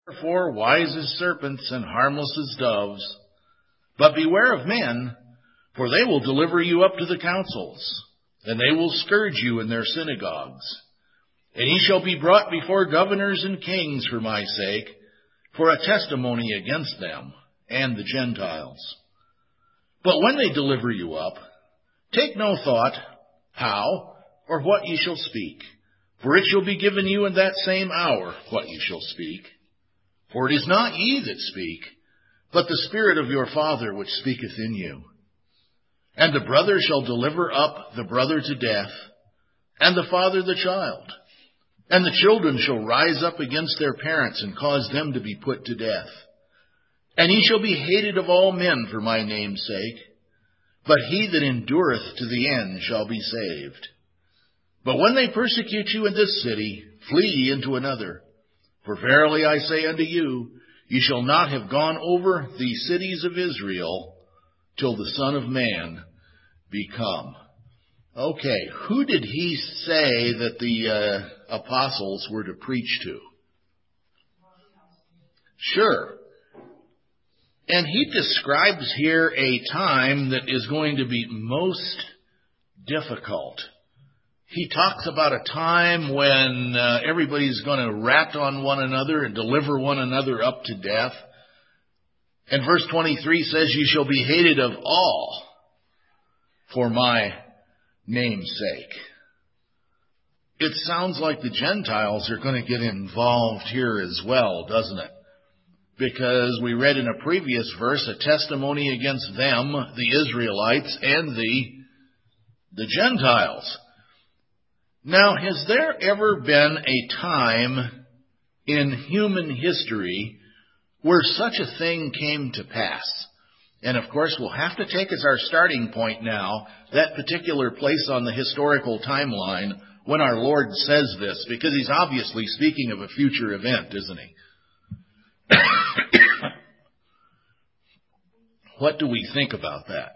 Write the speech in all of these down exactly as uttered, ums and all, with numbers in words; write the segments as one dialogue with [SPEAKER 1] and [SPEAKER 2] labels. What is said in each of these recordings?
[SPEAKER 1] Therefore, wise as serpents and harmless as doves. But beware of men, for they will deliver you up to the councils, and they will scourge you in their synagogues. And ye shall be brought before governors and kings for my sake, for a testimony against them and the Gentiles. But when they deliver you up, take no thought how or what ye shall speak, for it shall be given you in that same hour what ye shall speak. For it is not ye that speak, but the Spirit of your Father which speaketh in you. And the brother shall deliver up the brother to death, and the father the child. And the children shall rise up against their parents, and cause them to be put to death. And ye shall be hated of all men for my name's sake, but he that endureth to the end shall be saved. But when they persecute you in this city, flee ye into another. For verily I say unto you, ye shall not have gone over the cities of Israel till the Son of Man be come. Okay, who did he say that the uh, apostles were to preach to? Sure. And he describes here a time that is going to be most difficult. He talks about a time when uh, everybody's going to rat on one another and deliver one another up to death. And verse twenty-three says, "You shall be hated of all for my name's sake." It sounds like the Gentiles are going to get involved here as well, doesn't it? Because we read in a previous verse a testimony against them, the Israelites, and the, the Gentiles. Now, has there ever been a time in human history where such a thing came to pass? And of course, we'll have to take as our starting point now that particular place on the historical timeline when our Lord says this, because he's obviously speaking of a future event, isn't he? What do we think about that?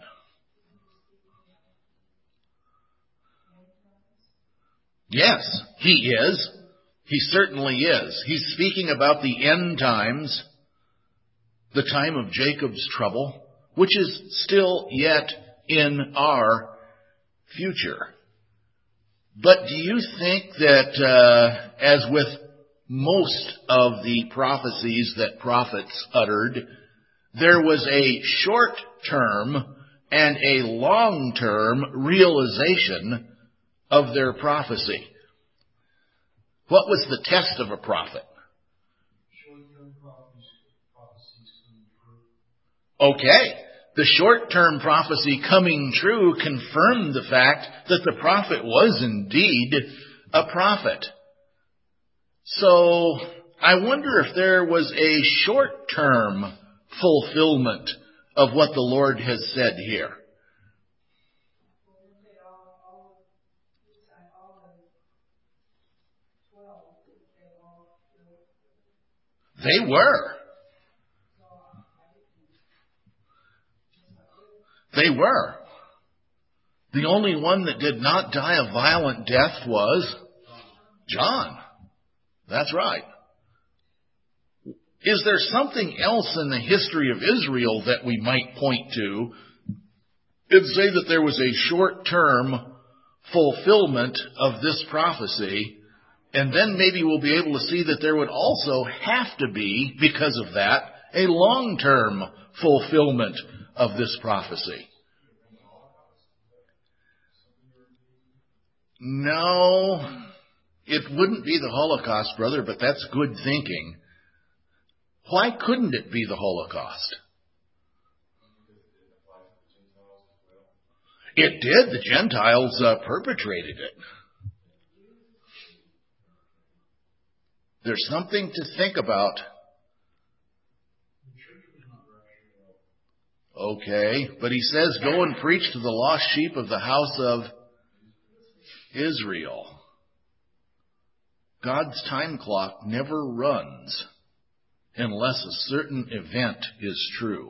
[SPEAKER 1] Yes, he is. He certainly is. He's speaking about the end times, the time of Jacob's trouble, which is still yet in our future. But do you think that, uh, as with most of the prophecies that prophets uttered, there was a short-term and a long-term realization of their prophecy? What was the test of a prophet? Okay. The short-term prophecy coming true confirmed the fact that the prophet was indeed a prophet. So I wonder if there was a short-term fulfillment of what the Lord has said here. They were. They were. The only one that did not die a violent death was John. That's right. Is there something else in the history of Israel that we might point to and say that there was a short-term fulfillment of this prophecy, and then maybe we'll be able to see that there would also have to be, because of that, a long-term fulfillment of this prophecy? No, it wouldn't be the Holocaust, brother, but that's good thinking. Why couldn't it be the Holocaust? It did. The Gentiles uh, perpetrated it. There's something to think about. Okay, but he says, go and preach to the lost sheep of the house of Israel. God's time clock never runs unless a certain event is true.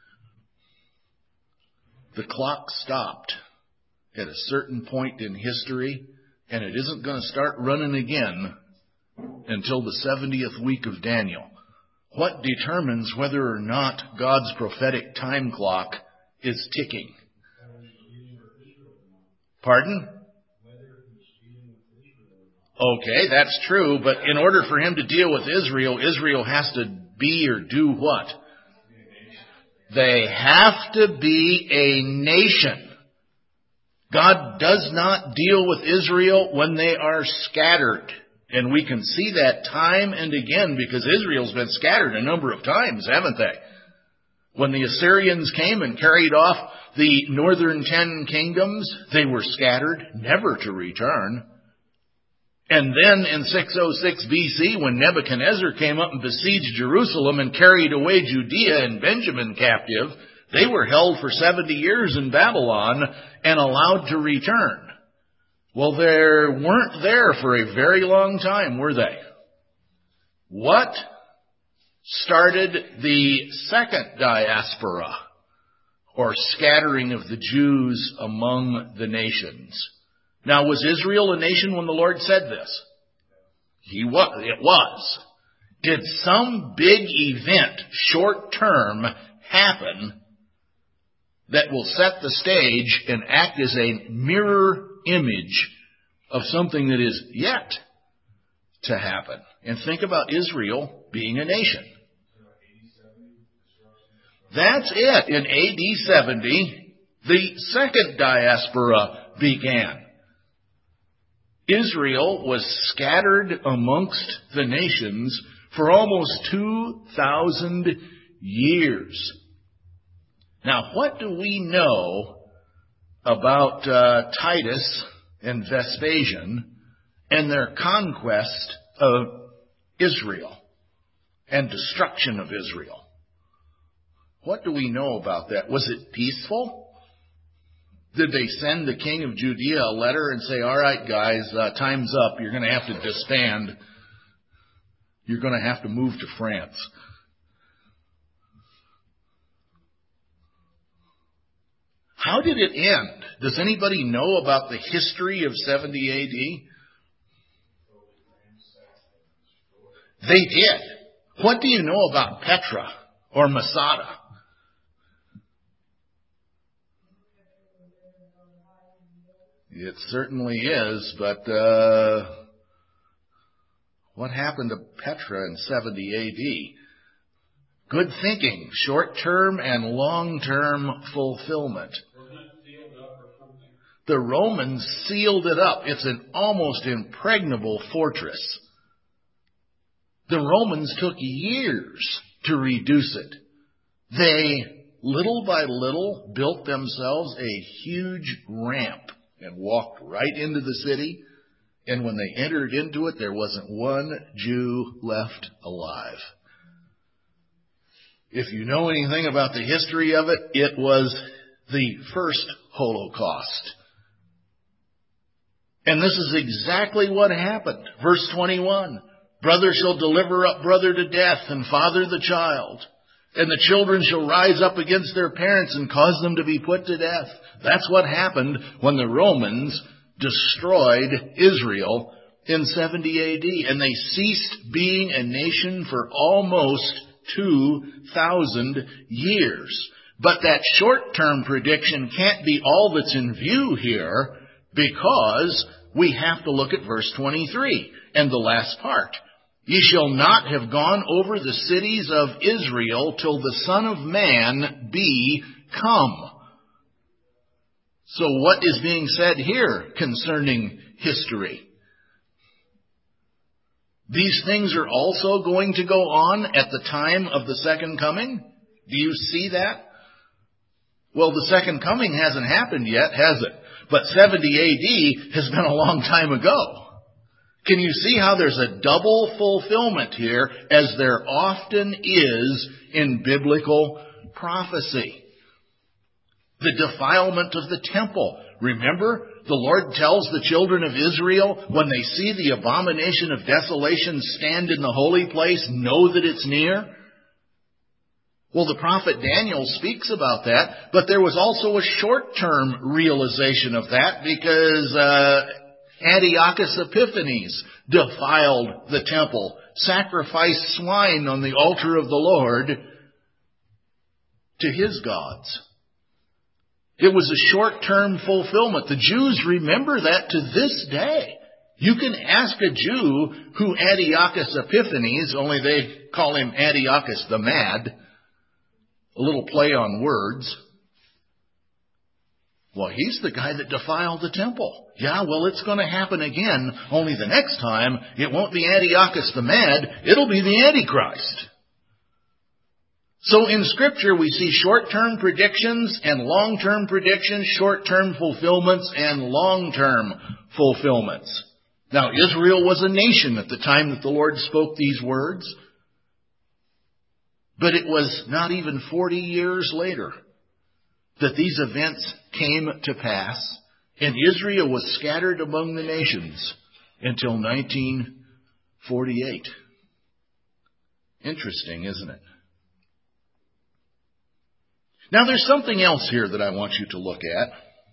[SPEAKER 1] The clock stopped at a certain point in history, and it isn't going to start running again until the seventieth week of Daniel. What determines whether or not God's prophetic time clock is ticking? Pardon? Okay, that's true, but in order for him to deal with Israel, Israel has to be or do what? They have to be a nation. God does not deal with Israel when they are scattered. And we can see that time and again because Israel's been scattered a number of times, haven't they? When the Assyrians came and carried off the northern ten kingdoms, they were scattered, never to return. And then in six oh six B C, when Nebuchadnezzar came up and besieged Jerusalem and carried away Judea and Benjamin captive, they were held for seventy years in Babylon and allowed to return. Well, they weren't there for a very long time, were they? What started the second diaspora, or scattering of the Jews among the nations? Now, was Israel a nation when the Lord said this? He was. It was. Did some big event, short term, happen that will set the stage and act as a mirror image of something that is yet to happen? And think about Israel being a nation. That's it. In A D seventy, the second diaspora began. Israel was scattered amongst the nations for almost two thousand years. Now, what do we know about uh, Titus and Vespasian and their conquest of Israel and destruction of Israel? What do we know about that? Was it peaceful? Did they send the king of Judea a letter and say, all right, guys, uh, time's up. You're going to have to disband. You're going to have to move to France. How did it end? Does anybody know about the history of seventy A D? They did. What do you know about Petra or Masada? It certainly is, but uh, what happened to Petra in seventy A D? Good thinking, short-term and long-term fulfillment. The Romans sealed it up. It's an almost impregnable fortress. The Romans took years to reduce it. They, little by little, built themselves a huge ramp and walked right into the city. And when they entered into it, there wasn't one Jew left alive. If you know anything about the history of it, it was the first Holocaust. And this is exactly what happened. Verse twenty-one, brother shall deliver up brother to death and father the child. And the children shall rise up against their parents and cause them to be put to death. That's what happened when the Romans destroyed Israel in seventy A D. And they ceased being a nation for almost two thousand years. But that short-term prediction can't be all that's in view here, because we have to look at verse twenty-three and the last part. Ye shall not have gone over the cities of Israel till the Son of Man be come. So what is being said here concerning history? These things are also going to go on at the time of the second coming. Do you see that? Well, the second coming hasn't happened yet, has it? But seventy A D has been a long time ago. Can you see how there's a double fulfillment here, as there often is in biblical prophecy? The defilement of the temple. Remember, the Lord tells the children of Israel, when they see the abomination of desolation stand in the holy place, know that it's near. Well, the prophet Daniel speaks about that, but there was also a short-term realization of that, because uh, Antiochus Epiphanes defiled the temple sacrifice swine on the altar of the Lord to his gods. It was a short-term fulfillment. The Jews remember that to this day. You can ask a Jew who Antiochus Epiphanes, only they call him Antiochus the Mad, a little play on words. Well, he's the guy that defiled the temple. Yeah, well, it's going to happen again, only the next time it won't be Antiochus the Mad, it'll be the Antichrist. So in Scripture we see short-term predictions and long-term predictions, short-term fulfillments and long-term fulfillments. Now, Israel was a nation at the time that the Lord spoke these words, but it was not even forty years later that these events came to pass, and Israel was scattered among the nations until nineteen forty-eight. Interesting, isn't it? Now, there's something else here that I want you to look at.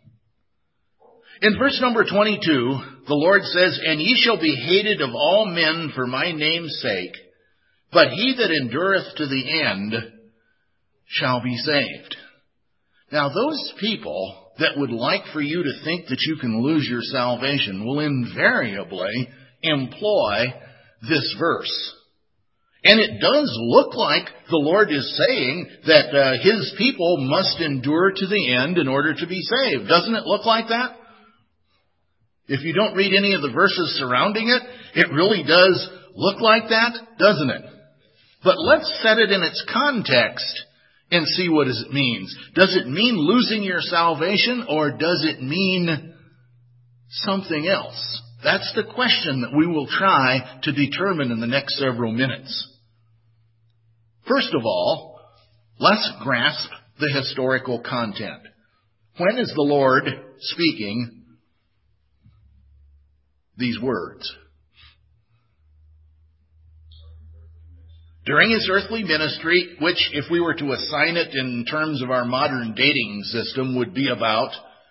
[SPEAKER 1] In verse number twenty-two, the Lord says, "And ye shall be hated of all men for my name's sake, but he that endureth to the end shall be saved." Now, those people that would like for you to think that you can lose your salvation will invariably employ this verse. And it does look like the Lord is saying that uh, his people must endure to the end in order to be saved. Doesn't it look like that? If you don't read any of the verses surrounding it, it really does look like that, doesn't it? But let's set it in its context and see what it means. Does it mean losing your salvation, or does it mean something else? That's the question that we will try to determine in the next several minutes. First of all, let's grasp the historical content. When is the Lord speaking these words? During his earthly ministry, which, if we were to assign it in terms of our modern dating system, would be about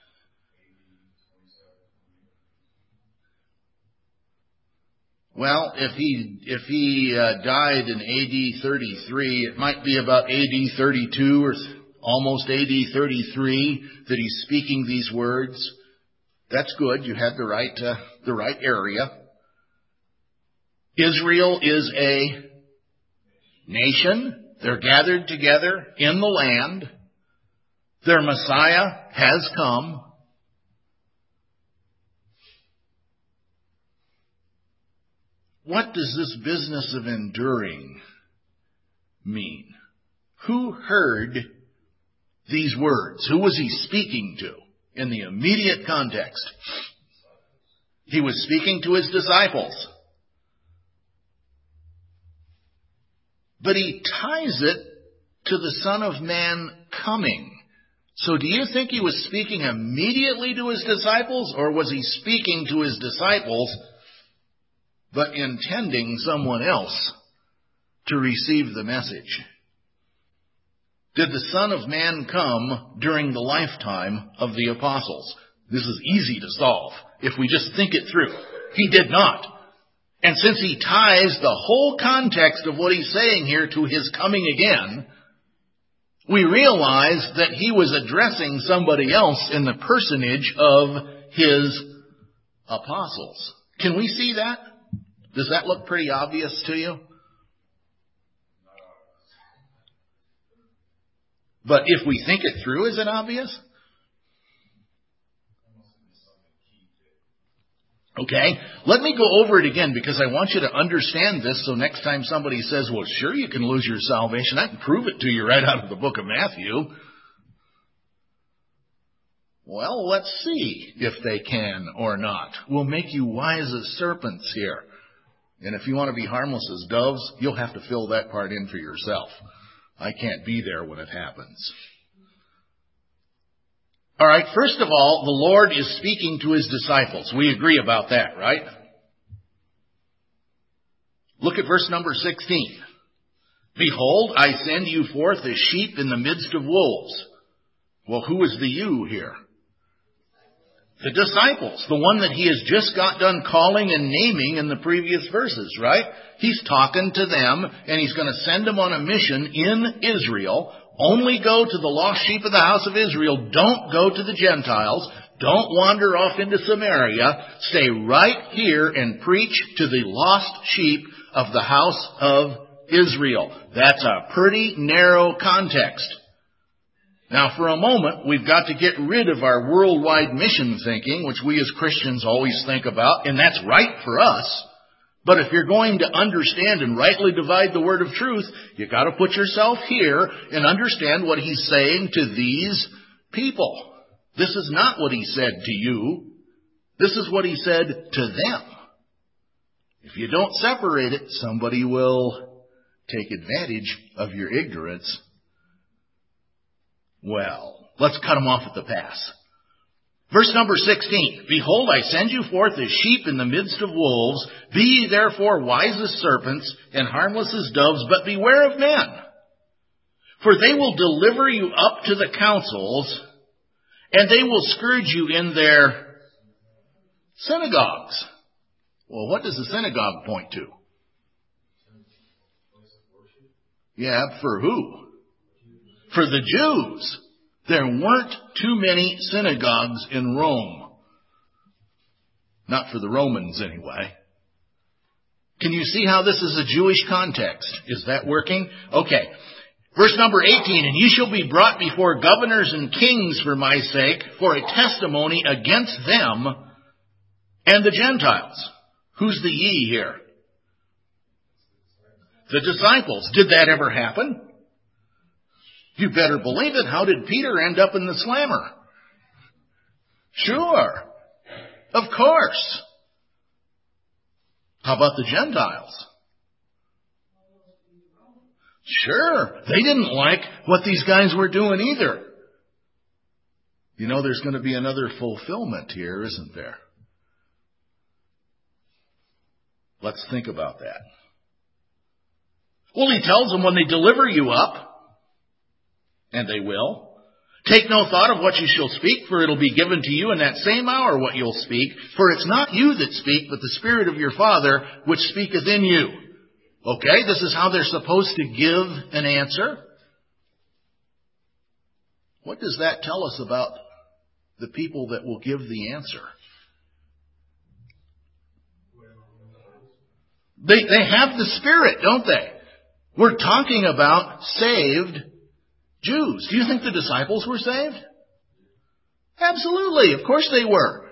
[SPEAKER 1] Well, if he if he uh, died in A D thirty-three, it might be about A D thirty-two or th- almost A D thirty-three that he's speaking these words. That's good. You had the right uh, the right area. Israel is a nation. They're gathered together in the land. Their Messiah has come. What does this business of enduring mean? Who heard these words? Who was he speaking to in the immediate context? He was speaking to his disciples. But he ties it to the Son of Man coming. So do you think he was speaking immediately to his disciples, or was he speaking to his disciples but intending someone else to receive the message? Did the Son of Man come during the lifetime of the apostles? This is easy to solve if we just think it through. He did not. And since he ties the whole context of what he's saying here to his coming again, we realize that he was addressing somebody else in the personage of his apostles. Can we see that? Does that look pretty obvious to you? But if we think it through, is it obvious? Okay, let me go over it again because I want you to understand this, so next time somebody says, well, sure, you can lose your salvation, I can prove it to you right out of the book of Matthew. Well, let's see if they can or not. We'll make you wise as serpents here. And if you want to be harmless as doves, you'll have to fill that part in for yourself. I can't be there when it happens. All right, first of all, the Lord is speaking to his disciples. We agree about that, right? Look at verse number sixteen. Behold, I send you forth as sheep in the midst of wolves. Well, who is the you here? The disciples, the one that he has just got done calling and naming in the previous verses, right? He's talking to them, and he's going to send them on a mission in Israel. Only go to the lost sheep of the house of Israel. Don't go to the Gentiles. Don't wander off into Samaria. Stay right here and preach to the lost sheep of the house of Israel. That's a pretty narrow context. Now, for a moment, we've got to get rid of our worldwide mission thinking, which we as Christians always think about, and that's right for us. But if you're going to understand and rightly divide the word of truth, you've got to put yourself here and understand what he's saying to these people. This is not what he said to you. This is what he said to them. If you don't separate it, somebody will take advantage of your ignorance. Well, let's cut them off at the pass. Verse number sixteen, Behold, I send you forth as sheep in the midst of wolves. Be ye therefore wise as serpents and harmless as doves, but beware of men. For they will deliver you up to the councils, and they will scourge you in their synagogues. Well, what does the synagogue point to? Yeah, for who? For the Jews. There weren't too many synagogues in Rome. Not for the Romans, anyway. Can you see how this is a Jewish context? Is that working? Okay. Verse number eighteen, And ye shall be brought before governors and kings for my sake, for a testimony against them and the Gentiles. Who's the ye here? The disciples. Did that ever happen? You better believe it. How did Peter end up in the slammer? Sure. Of course. How about the Gentiles? Sure. They didn't like what these guys were doing either. You know, there's going to be another fulfillment here, isn't there? Let's think about that. Well, he tells them when they deliver you up, and they will, take no thought of what you shall speak, for it'll be given to you in that same hour what you'll speak. For it's not you that speak, but the Spirit of your Father which speaketh in you. Okay, this is how they're supposed to give an answer. What does that tell us about the people that will give the answer? They, they have the Spirit, don't they? We're talking about saved Jews. Do you think the disciples were saved? Absolutely. Of course they were.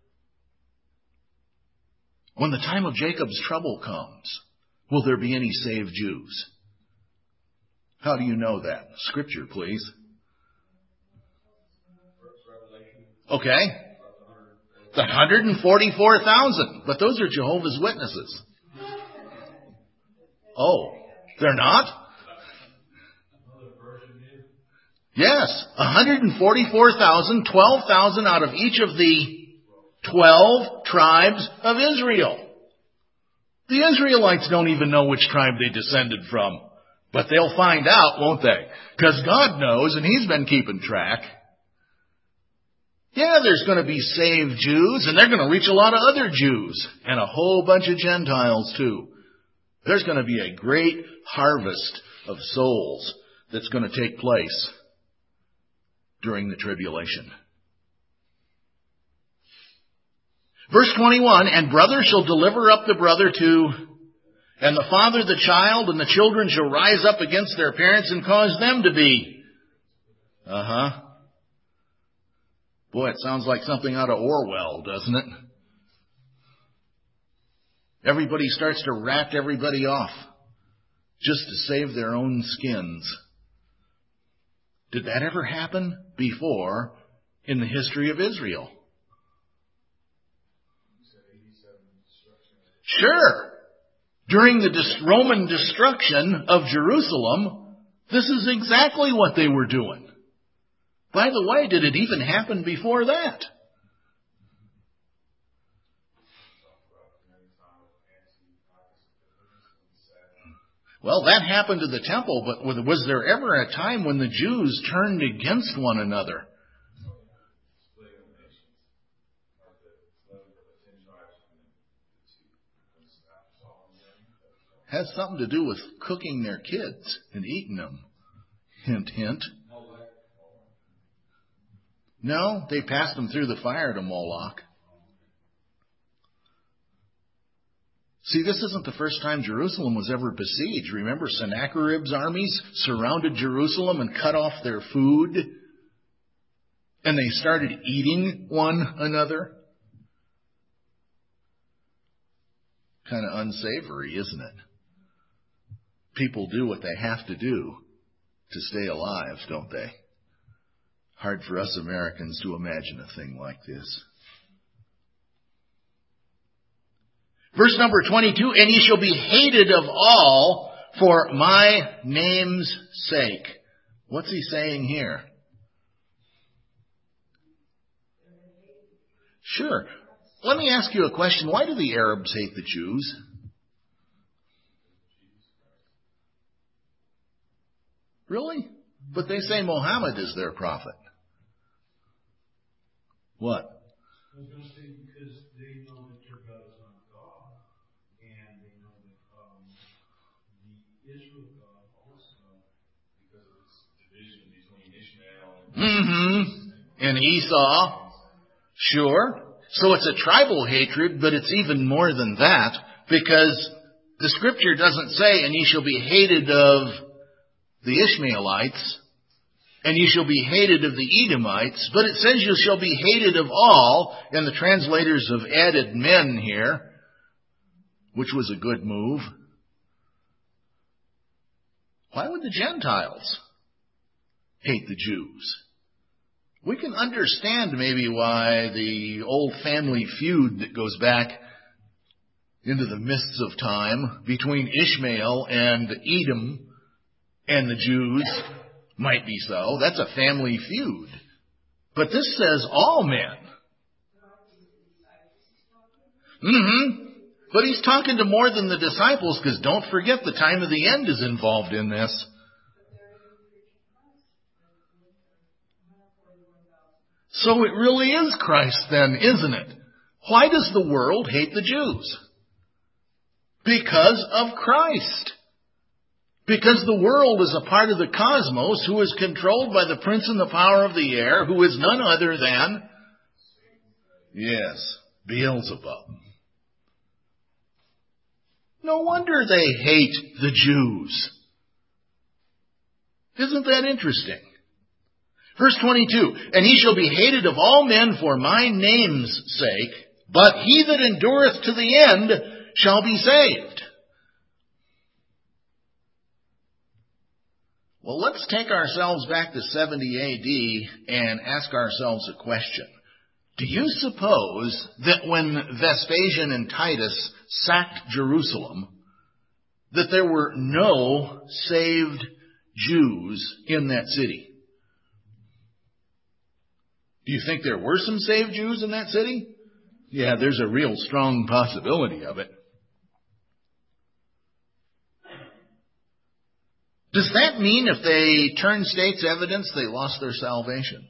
[SPEAKER 1] When the time of Jacob's trouble comes, will there be any saved Jews? How do you know that? Scripture, please. Okay. The one hundred forty-four thousand. But those are Jehovah's Witnesses. Oh, they're not? Yes, one hundred forty-four thousand, twelve thousand out of each of the twelve tribes of Israel. The Israelites don't even know which tribe they descended from. But they'll find out, won't they? Because God knows, and He's been keeping track. Yeah, there's going to be saved Jews, and they're going to reach a lot of other Jews, and a whole bunch of Gentiles too. There's going to be a great harvest of souls that's going to take place during the tribulation. Verse twenty-one, And brother shall deliver up the brother to, and the father the child, and the children shall rise up against their parents and cause them to be. Uh-huh. Boy, it sounds like something out of Orwell, doesn't it? Everybody starts to rat everybody off just to save their own skins. Did that ever happen before in the history of Israel? Sure. During the Roman destruction of Jerusalem, this is exactly what they were doing. By the way, did it even happen before that? Well, that happened to the temple, but was there ever a time when the Jews turned against one another? Has something to do with cooking their kids and eating them. Hint, hint. No, they passed them through the fire to Moloch. See, this isn't the first time Jerusalem was ever besieged. Remember, Sennacherib's armies surrounded Jerusalem and cut off their food, and they started eating one another. Kind of unsavory, isn't it? People do what they have to do to stay alive, don't they? Hard for us Americans to imagine a thing like this. Verse number twenty-two, and ye shall be hated of all for my name's sake. What's he saying here? Sure. Let me ask you a question. Why do the Arabs hate the Jews? Really? But they say Muhammad is their prophet. What?
[SPEAKER 2] I was going to say because they know that their God is not God, and they know that um, the Israel God also, because of this division between Ishmael and
[SPEAKER 1] Mm-hmm. And Esau. Sure. So it's a tribal hatred, but it's even more than that, because the scripture doesn't say, and ye shall be hated of the Ishmaelites, and you shall be hated of the Edomites, but it says you shall be hated of all, and the translators have added men here, which was a good move. Why would the Gentiles hate the Jews? We can understand maybe why the old family feud that goes back into the mists of time between Ishmael and Edom and the Jews might be so. That's a family feud. But this says all men. Mm-hmm. But he's talking to more than the disciples, because don't forget the time of the end is involved in this. So it really is Christ then, isn't it? Why does the world hate the Jews? Because of Christ. Because the world is a part of the cosmos who is controlled by the prince and the power of the air, who is none other than, yes, Beelzebub. No wonder they hate the Jews. Isn't that interesting? Verse twenty-two, and he shall be hated of all men for my name's sake, but he that endureth to the end shall be saved. Well, let's take ourselves back to seventy A D and ask ourselves a question. Do you suppose that when Vespasian and Titus sacked Jerusalem, that there were no saved Jews in that city? Do you think there were some saved Jews in that city? Yeah, there's a real strong possibility of it. Does that mean if they turned state's evidence, they lost their salvation?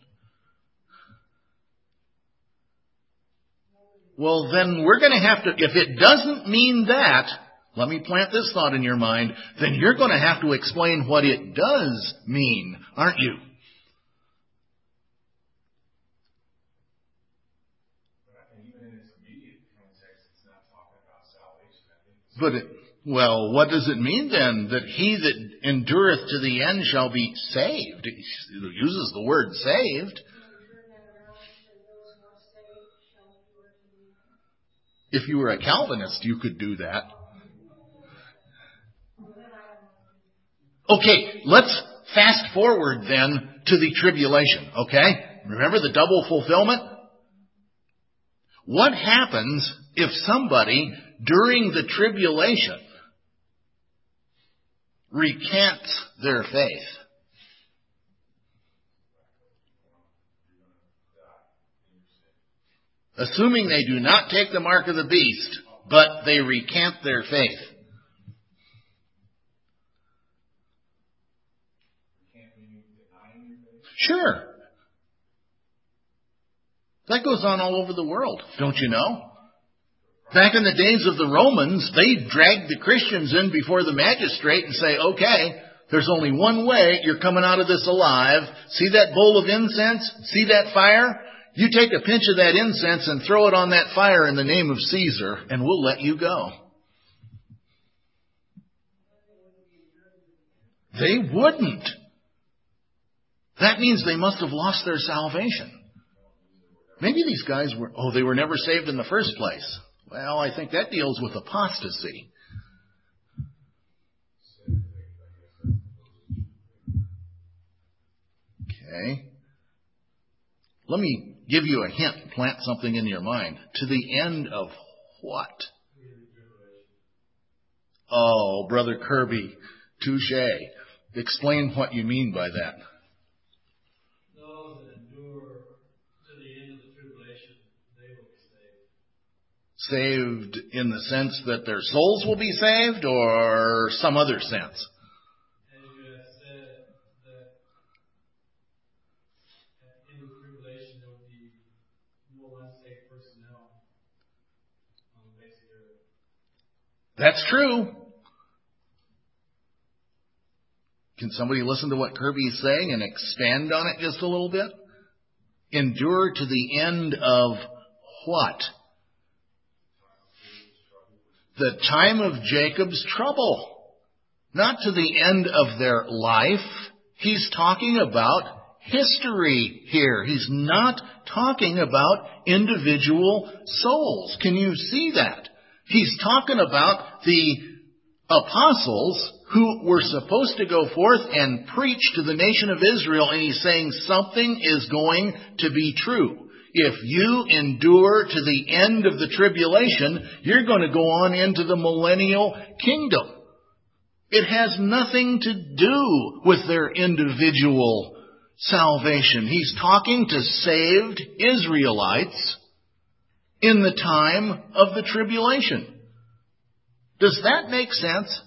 [SPEAKER 1] Well, then we're going to have to, if it doesn't mean that, let me plant this thought in your mind, then you're going to have to explain what it does mean, aren't you? But, it, well, what does it mean then? That he that endureth to the end shall be saved. It uses the word saved. If you were a Calvinist, you could do that. Okay, let's fast forward then to the tribulation, okay? Remember the double fulfillment? What happens if somebody during the tribulation recants their faith? Assuming they do not take the mark of the beast, but they recant their faith. Sure. That goes on all over the world, don't you know? Back in the days of the Romans, they dragged the Christians in before the magistrate and say, okay, there's only one way you're coming out of this alive. See that bowl of incense? See that fire? You take a pinch of that incense and throw it on that fire in the name of Caesar, and we'll let you go. They wouldn't. That means they must have lost their salvation. Maybe these guys were, oh, they were never saved in the first place. Well, I think that deals with apostasy. Okay. Let me give you a hint, plant something in your mind. To the end of what? Oh, Brother Kirby, touche. Explain what you mean by that.
[SPEAKER 2] Those that endure to the end of the tribulation, they will be saved.
[SPEAKER 1] Saved in the sense that their souls will be saved, or some other sense?
[SPEAKER 2] As you have said, that at the end of the tribulation, there will be no unsaved personnel on the face of the earth.
[SPEAKER 1] That's true. Can somebody listen to what Kirby is saying and expand on it just a little bit? Endure to the end of what? The time of Jacob's trouble. Not to the end of their life. He's talking about history here. He's not talking about individual souls. Can you see that? He's talking about the apostles who were supposed to go forth and preach to the nation of Israel, and he's saying something is going to be true. If you endure to the end of the tribulation, you're going to go on into the millennial kingdom. It has nothing to do with their individual salvation. He's talking to saved Israelites in the time of the tribulation. Does that make sense?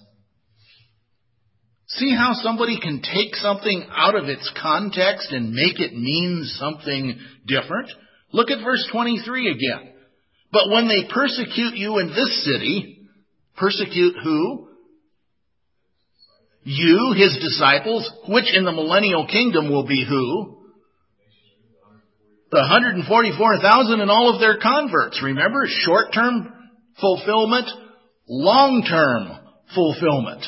[SPEAKER 1] See how somebody can take something out of its context and make it mean something different? Look at verse twenty-three again. But when they persecute you in this city, persecute who? You, his disciples, which in the millennial kingdom will be who? The one hundred forty-four thousand and all of their converts. Remember, short-term fulfillment, long-term fulfillment.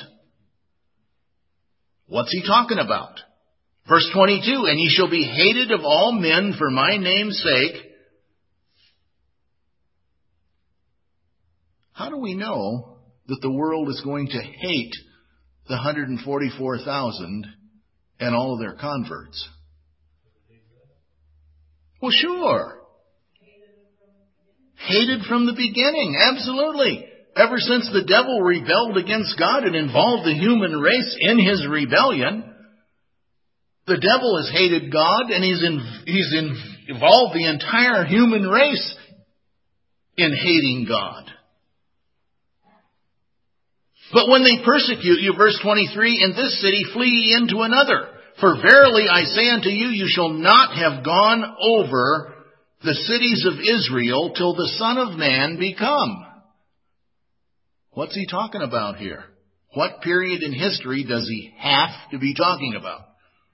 [SPEAKER 1] What's he talking about? Verse twenty-two, and ye shall be hated of all men for my name's sake. How do we know that the world is going to hate the one hundred forty-four thousand and all of their converts? Well, sure. Hated from the beginning, absolutely. Ever since the devil rebelled against God and involved the human race in his rebellion, the devil has hated God, and he's, in, he's in, involved the entire human race in hating God. But when they persecute you, verse twenty-three, in this city flee ye into another. For verily I say unto you, you shall not have gone over the cities of Israel till the Son of Man be come. What's he talking about here? What period in history does he have to be talking about?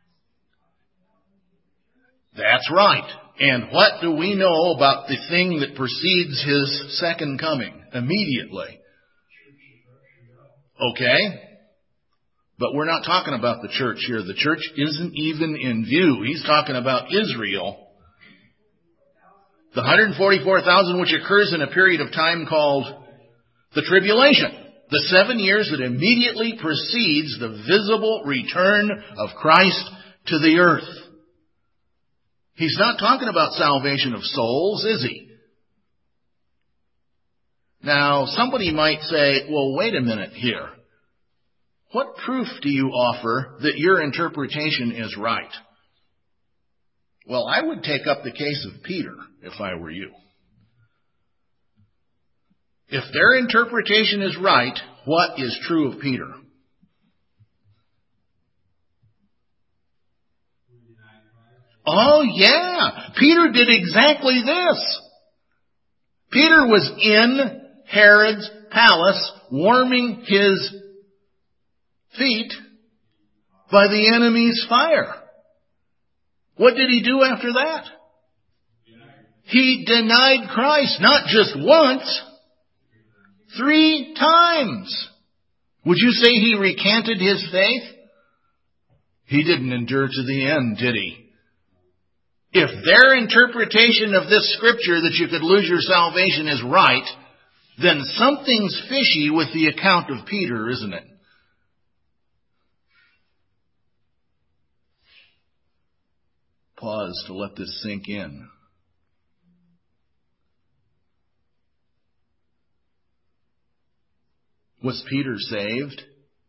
[SPEAKER 1] That's right. And what do we know about the thing that precedes his second coming? Immediately. Okay. But we're not talking about the church here. The church isn't even in view. He's talking about Israel. The one hundred forty-four thousand, which occurs in a period of time called the tribulation. The seven years that immediately precedes the visible return of Christ to the earth. He's not talking about salvation of souls, is he? Now, somebody might say, well, wait a minute here. What proof do you offer that your interpretation is right? Well, I would take up the case of Peter if I were you. If their interpretation is right, what is true of Peter? Oh, yeah. Peter did exactly this. Peter was in Herod's palace, warming his feet by the enemy's fire. What did he do after that? He denied Christ, not just once, three times. Would you say he recanted his faith? He didn't endure to the end, did he? If their interpretation of this scripture that you could lose your salvation is right, then something's fishy with the account of Peter, isn't it? Pause to let this sink in. Was Peter saved?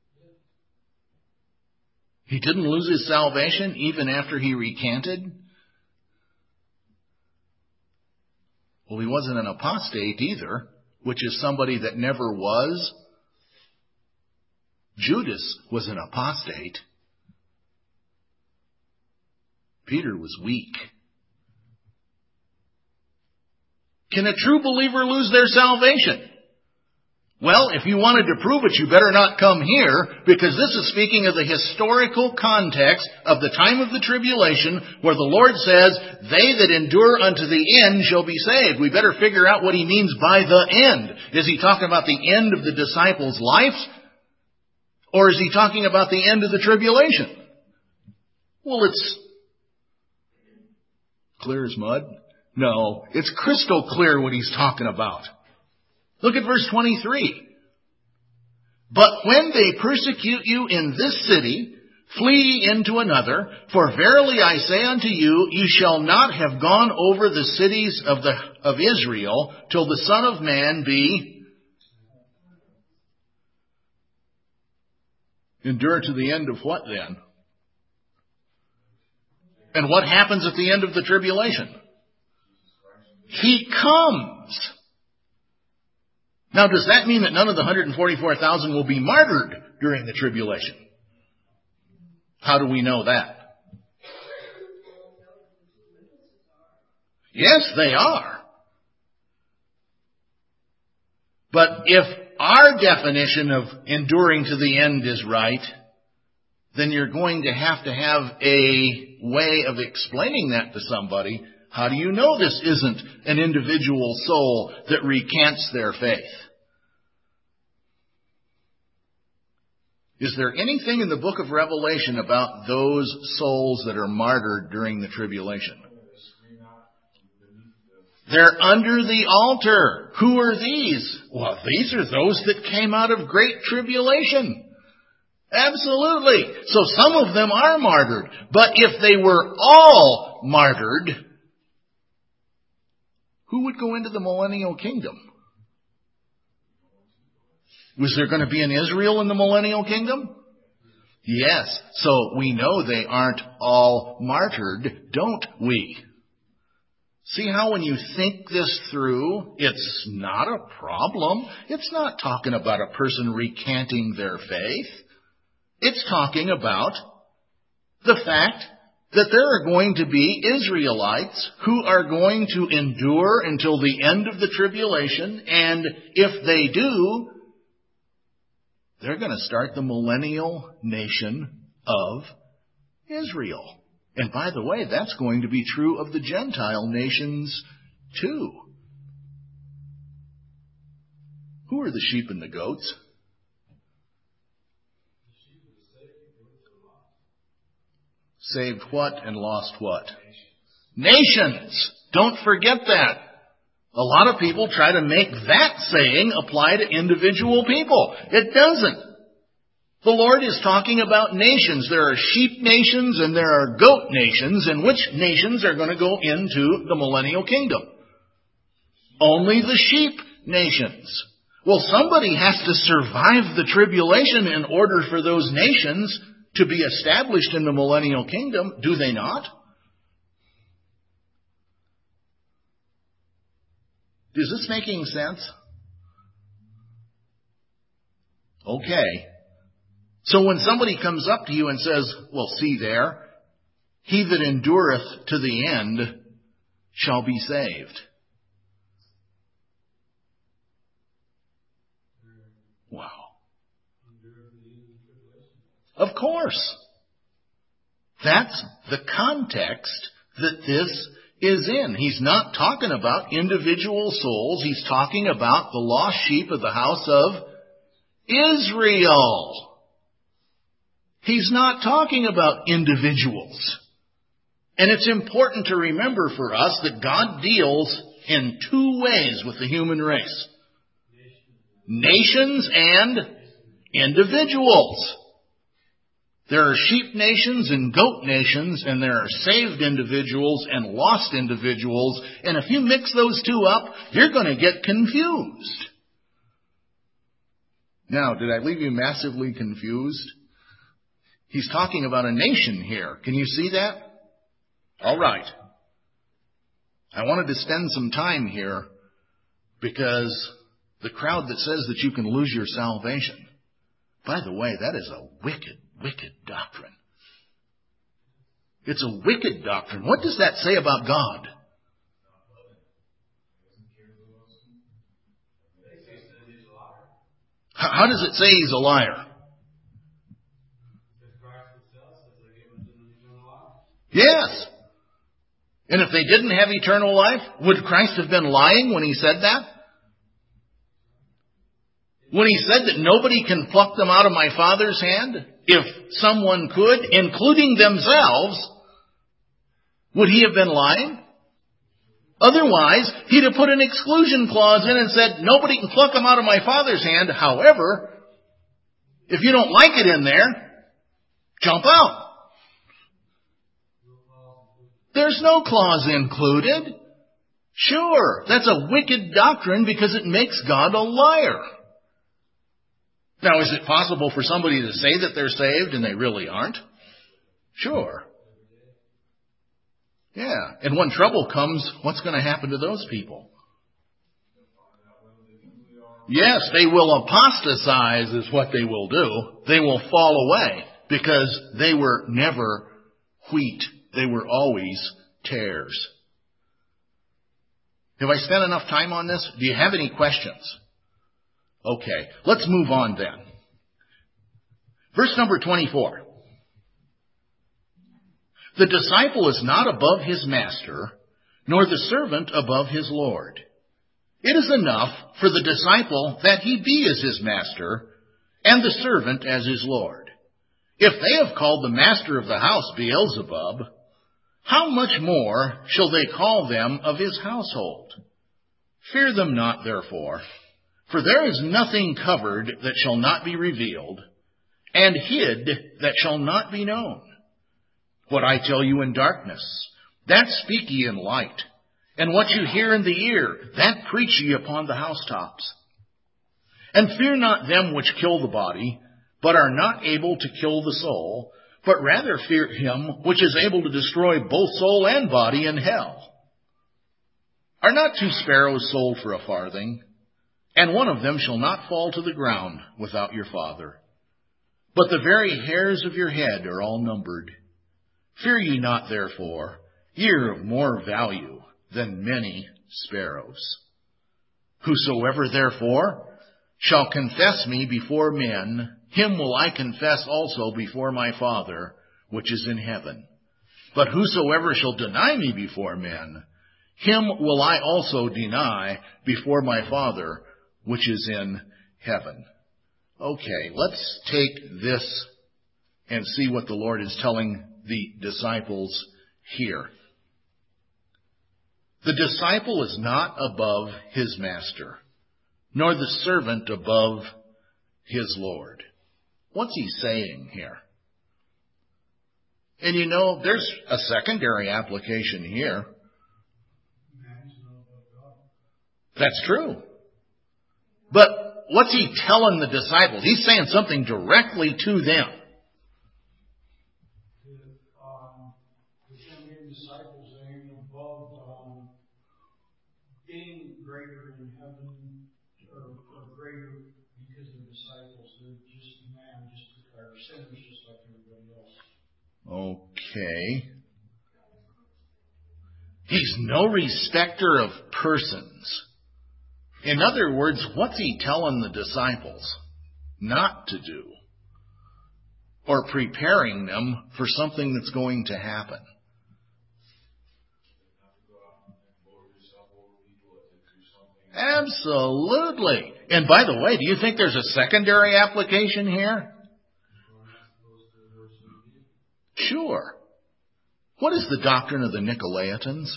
[SPEAKER 1] He didn't lose his salvation even after he recanted? Well, he wasn't an apostate either, which is somebody that never was. Judas was an apostate. Peter was weak. Can a true believer lose their salvation? Well, if you wanted to prove it, you better not come here, because this is speaking of the historical context of the time of the tribulation, where the Lord says, they that endure unto the end shall be saved. We better figure out what he means by the end. Is he talking about the end of the disciples' lives? Or is he talking about the end of the tribulation? Well, it's clear as mud. No, it's crystal clear what he's talking about. Look at verse twenty-three. But when they persecute you in this city, flee into another, for verily I say unto you, you shall not have gone over the cities of the of Israel till the Son of Man be endure to the end of what then? And what happens at the end of the tribulation? He comes. Now, does that mean that none of the one hundred forty-four thousand will be martyred during the tribulation? How do we know that? Yes, they are. But if our definition of enduring to the end is right, then you're going to have to have a way of explaining that to somebody. How do you know this isn't an individual soul that recants their faith? Is there anything in the book of Revelation about those souls that are martyred during the tribulation? They're under the altar. Who are these? Well, these are those that came out of great tribulation. Absolutely. So some of them are martyred. But if they were all martyred, who would go into the millennial kingdom? Was there going to be an Israel in the millennial kingdom? Yes. So we know they aren't all martyred, don't we? See how when you think this through, it's not a problem. It's not talking about a person recanting their faith. It's talking about the fact that there are going to be Israelites who are going to endure until the end of the tribulation, and if they do, they're going to start the millennial nation of Israel. And by the way, that's going to be true of the Gentile nations too. Who are the sheep and the goats? Saved what and lost what? Nations. Don't forget that. A lot of people try to make that saying apply to individual people. It doesn't. The Lord is talking about nations. There are sheep nations and there are goat nations. And which nations are going to go into the millennial kingdom? Only the sheep nations. Well, somebody has to survive the tribulation in order for those nations to be established in the millennial kingdom, do they not? Is this making sense? Okay. So when somebody comes up to you and says, well, see there, he that endureth to the end shall be saved. Of course. That's the context that this is in. He's not talking about individual souls. He's talking about the lost sheep of the house of Israel. He's not talking about individuals. And it's important to remember for us that God deals in two ways with the human race. Nations and individuals. There are sheep nations and goat nations, and there are saved individuals and lost individuals. And if you mix those two up, you're going to get confused. Now, did I leave you massively confused? He's talking about a nation here. Can you see that? All right. I wanted to spend some time here because the crowd that says that you can lose your salvation, by the way, that is a wicked, wicked doctrine. It's a wicked doctrine. What does that say about God? How does it say he's a liar? Yes. And if they didn't have eternal life, would Christ have been lying when he said that? When he said that nobody can pluck them out of my Father's hand, if someone could, including themselves, would he have been lying? Otherwise, he'd have put an exclusion clause in and said, nobody can pluck them out of my Father's hand. However, if you don't like it in there, jump out. There's no clause included. Sure, that's a wicked doctrine because it makes God a liar. Now, is it possible for somebody to say that they're saved and they really aren't? Sure. Yeah, and when trouble comes, what's going to happen to those people? Yes, they will apostatize is what they will do. They will fall away because they were never wheat. They were always tares. Have I spent enough time on this? Do you have any questions? Okay, let's move on then. Verse number twenty-four. The disciple is not above his master, nor the servant above his Lord. It is enough for the disciple that he be as his master, and the servant as his Lord. If they have called the master of the house Beelzebub, how much more shall they call them of his household? Fear them not, therefore, for there is nothing covered that shall not be revealed, and hid that shall not be known. What I tell you in darkness, that speak ye in light, and what you hear in the ear, that preach ye upon the housetops. And fear not them which kill the body, but are not able to kill the soul, but rather fear him which is able to destroy both soul and body in hell. Are not two sparrows sold for a farthing? And one of them shall not fall to the ground without your Father. But the very hairs of your head are all numbered. Fear ye not, therefore, ye are of more value than many sparrows. Whosoever, therefore, shall confess me before men, him will I confess also before my Father, which is in heaven. But whosoever shall deny me before men, him will I also deny before my Father, which is in heaven. Okay, let's take this and see what the Lord is telling the disciples here. The disciple is not above his master, nor the servant above his Lord. What's he saying here? And you know, there's a secondary application here. That's true. But what's he telling the disciples? He's saying something directly to them.
[SPEAKER 2] Being greater in heaven, or, or greater because they're disciples, they're just man, just or sinners, just like everybody else.
[SPEAKER 1] Okay. He's no respecter of persons. In other words, what's he telling the disciples not to do? or preparing them for something that's going to happen. Absolutely. And by the way, do you think there's a secondary application here? Sure. What is the doctrine of the Nicolaitans?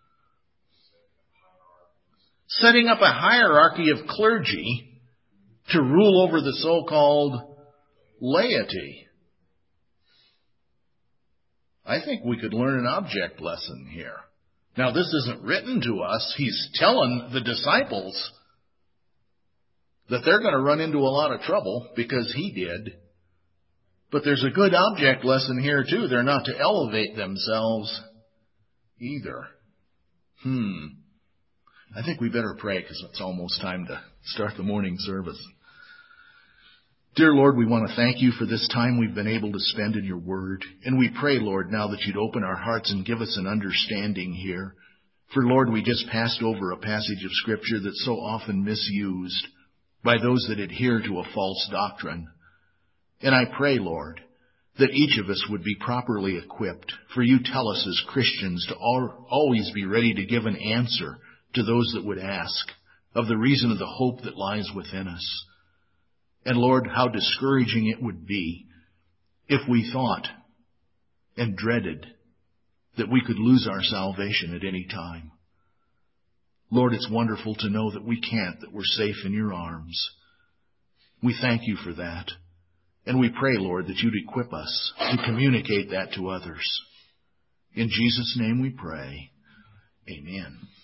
[SPEAKER 1] Setting up a hierarchy of clergy to rule over the so-called laity. I think we could learn an object lesson here. Now, this isn't written to us. He's telling the disciples that they're going to run into a lot of trouble because he did. But there's a good object lesson here, too. They're not to elevate themselves either. Hmm. I think we better pray because it's almost time to start the morning service. Dear Lord, we want to thank you for this time we've been able to spend in your word. And we pray, Lord, now that you'd open our hearts and give us an understanding here. For, Lord, we just passed over a passage of Scripture that's so often misused by those that adhere to a false doctrine. And I pray, Lord, that each of us would be properly equipped. For you tell us as Christians to always be ready to give an answer to those that would ask of the reason of the hope that lies within us. And Lord, how discouraging it would be if we thought and dreaded that we could lose our salvation at any time. Lord, it's wonderful to know that we can't, that we're safe in your arms. We thank you for that. And we pray, Lord, that you'd equip us to communicate that to others. In Jesus' name we pray. Amen.